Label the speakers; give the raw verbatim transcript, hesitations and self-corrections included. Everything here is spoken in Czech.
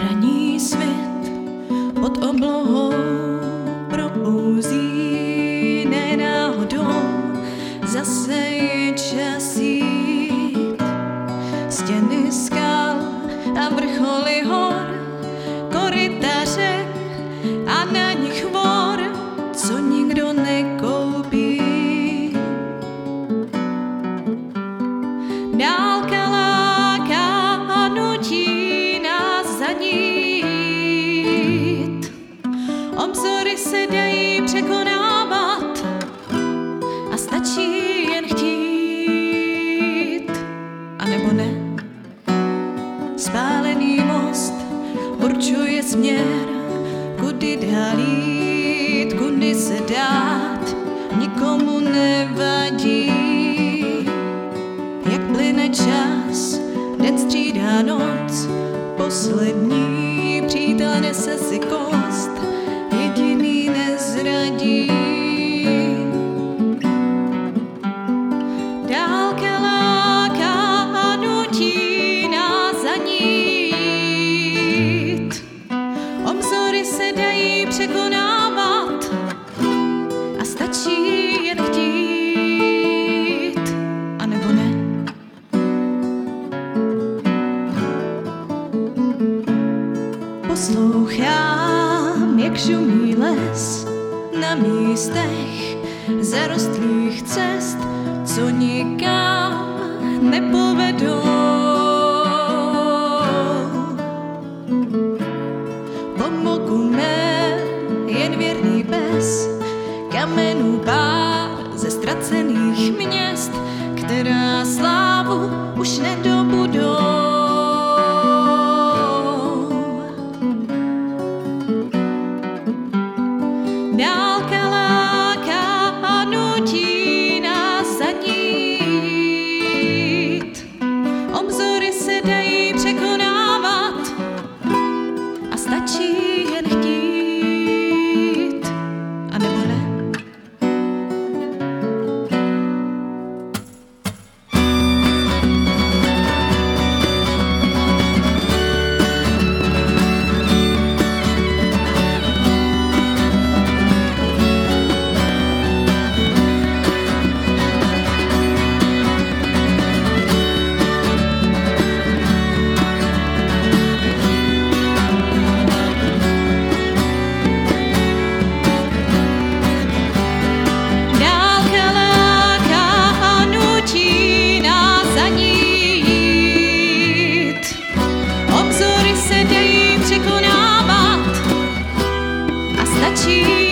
Speaker 1: Ranní svět pod oblohou probouzí, nenáhodou zase je čas jít. Stěny skal a vrcholy hor, korytaře a na nich vor, co nikdo nekoupí. Dálka láká a nutí nás zanít. Obzory se dají překonávat a stačí jen chtít, a nebo ne. Spálený most určuje směr, kudy dál jít, kudy se dát, nikomu nevadí. Jak plyne čas, den střídá noc, poslední přítel nese si kost, jediný nezradí. Dálka láká a nutí nás zanít. Obzory se dají překonávat a stačí jen chtít, a nebo ne. Poslouchám, jak šumí les na místech zarostlých cest, co nikam nepovedou. Po boku mém jen věrný pes, kamenů pár ze ztracených měst, která slávu už nedobudou. Dálka láká a nutí nás zanít. Obzory se dají překonávat a stačí jen chtít, a nebo ne. Překonávat a stačí